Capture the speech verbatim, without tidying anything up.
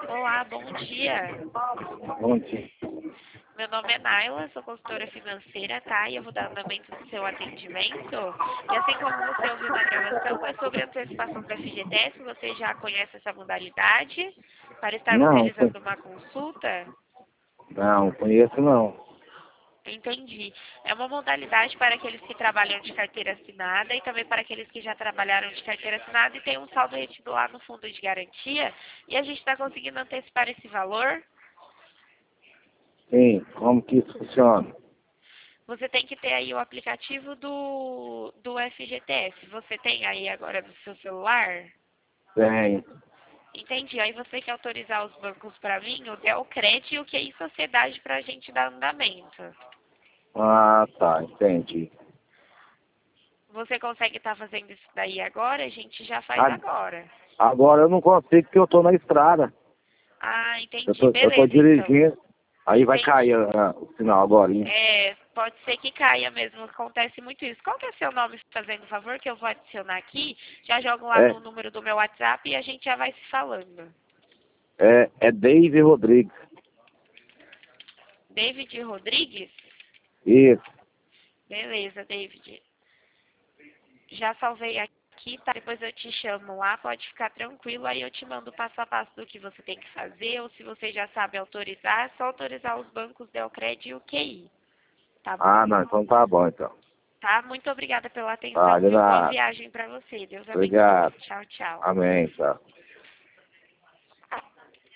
Olá, bom dia. Bom dia. Meu nome é Naila, sou consultora financeira, tá? E eu vou dar andamento do seu atendimento. E assim como você ouviu na gravação, é sobre a antecipação do F G T S. Você já conhece essa modalidade para estarmos Não, co- realizando uma consulta? não, conheço não. Entendi. É uma modalidade para aqueles que trabalham de carteira assinada e também para aqueles que já trabalharam de carteira assinada e tem um saldo retido lá no fundo de garantia. E a gente está conseguindo antecipar esse valor. Sim, como que isso funciona? Você tem que ter aí o aplicativo do, do F G T S. Você tem aí agora no seu celular? Tem. Entendi. Aí você quer autorizar os bancos para mim, o Delcred e o Q I Sociedade para a gente dar andamento. Ah, tá, entendi. Você consegue estar fazendo isso daí agora? A gente já faz A- agora. Agora eu não consigo porque eu tô na estrada. Ah, Eu entendi. tô, eu tô Beleza, então. dirigindo. Aí vai Entendi. cair ah, o sinal agora, hein? É, pode ser que caia mesmo, acontece muito isso. Qual que é seu nome, fazendo favor, que eu vou adicionar aqui, já jogo lá É, no número do meu WhatsApp e a gente já vai se falando. é, é Dave Rodrigues. David Rodrigues? Isso. Beleza, David. Já salvei aqui, tá? Depois eu te chamo lá, pode ficar tranquilo, aí eu te mando o passo a passo do que você tem que fazer, ou se você já sabe autorizar, é só autorizar os bancos Delcred e o Q I. Tá Ah, bom? não, então tá bom, então. Tá? Muito obrigada pela Tá, atenção, de viu? Boa nada. viagem pra você. Deus abençoe. Obrigado. Tchau, tchau. Amém, tchau.